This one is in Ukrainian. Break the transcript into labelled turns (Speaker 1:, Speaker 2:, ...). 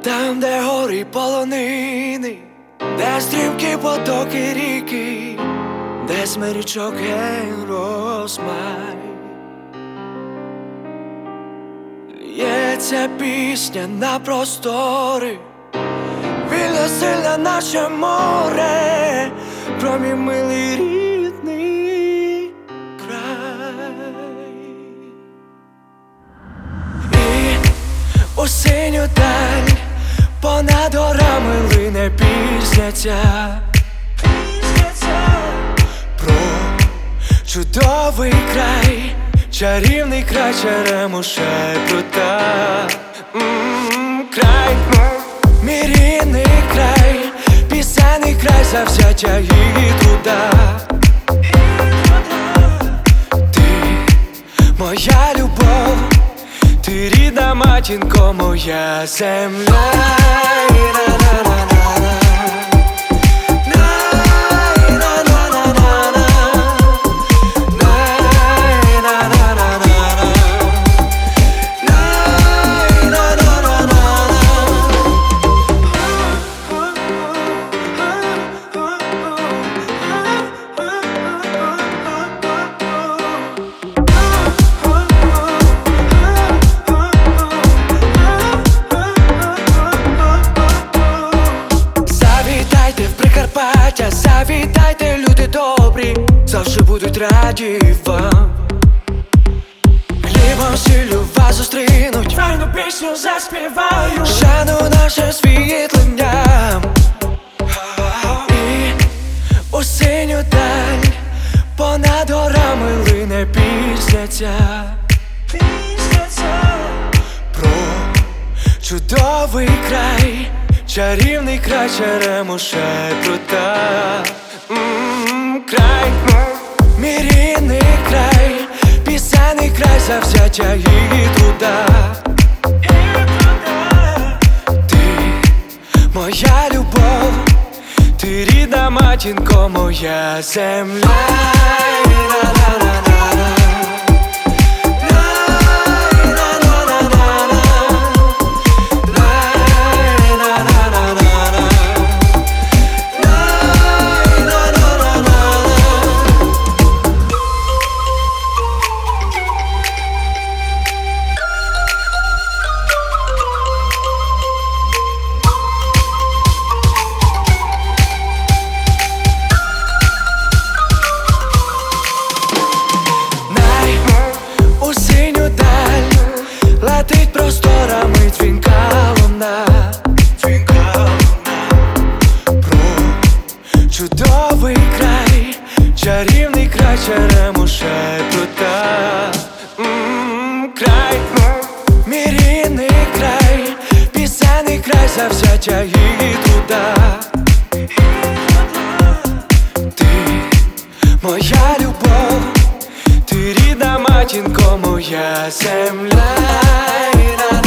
Speaker 1: Там, де гори полонини, де стрімкі потоки ріки, де смирічок ген розмай. Лється пісня на простори, вільна сильна наше море, про мій милий рідний край. І у синю даль понад горами лине пісня ця, про чудовий край, чарівний край Черемоша і Прута. Край, мій рідний край, пісенний край завзяття і труда. Ти моя любов, ти рідна матінко, моя земля. Завітайте, люди добрі, завжди будуть раді вам. Хлібом, сіллю вас зустрінуть, файну пісню заспіваю, шану наше світлення. І у синю даль понад горами лине пісня ця, про чудовий край, чарівний край Черемоша і Прута. Край, мій рідний край, пісенний край завзяття і труда. Ти моя любов, ти рідна матінко, моя земля. Летить просторами дзвінка луна, про чудовий край, чарівний край Черемоша і Прута. Край, мій рідний край, пісенний край завзяття і труда. Ти моя любов, ти рідна матінко, моя земля.